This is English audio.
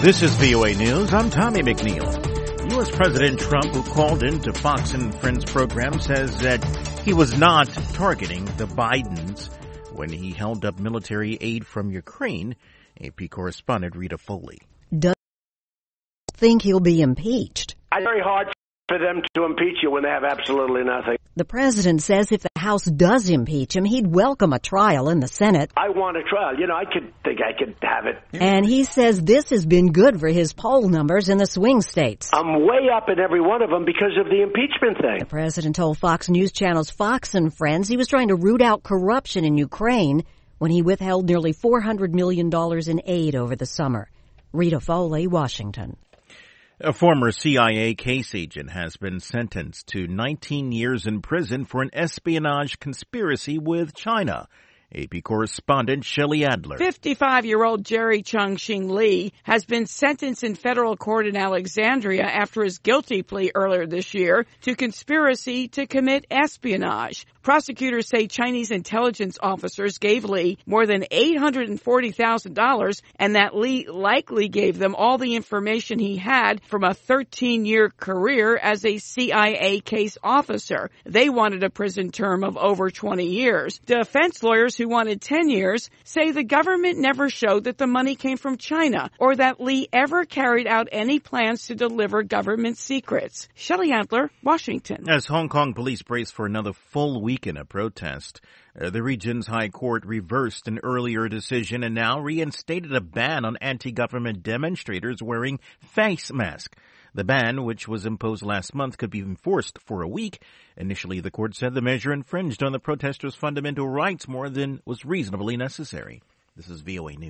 This is VOA News. I'm Tommy McNeil. U.S. President Trump, who called into Fox and Friends program, says that he was not targeting the Bidens when he held up military aid from Ukraine. AP correspondent Rita Foley. Does he think he'll be impeached? It's very hard for them to impeach you when they have absolutely nothing. The president says if the House does impeach him, he'd welcome a trial in the Senate. I want a trial. I could have it. And he says this has been good for his poll numbers in the swing states. I'm way up in every one of them because of the impeachment thing. The president told Fox News Channel's Fox and Friends he was trying to root out corruption in Ukraine when he withheld nearly $400 million in aid over the summer. Rita Foley, Washington. A former CIA case agent has been sentenced to 19 years in prison for an espionage conspiracy with China. AP correspondent Shelley Adler. 55-year-old Jerry Chung-Shing Lee has been sentenced in federal court in Alexandria after his guilty plea earlier this year to conspiracy to commit espionage. Prosecutors say Chinese intelligence officers gave Lee more than $840,000 and that Lee likely gave them all the information he had from a 13-year career as a CIA case officer. They wanted a prison term of over 20 years. Defense lawyers who wanted 10 years say the government never showed that the money came from China or that Lee ever carried out any plans to deliver government secrets. Shelley Adler, Washington. As Hong Kong police brace for another full week in a protest, the region's high court reversed an earlier decision and now reinstated a ban on anti-government demonstrators wearing face masks. The ban, which was imposed last month, could be enforced for a week. Initially, the court said the measure infringed on the protesters' fundamental rights more than was reasonably necessary. This is VOA News.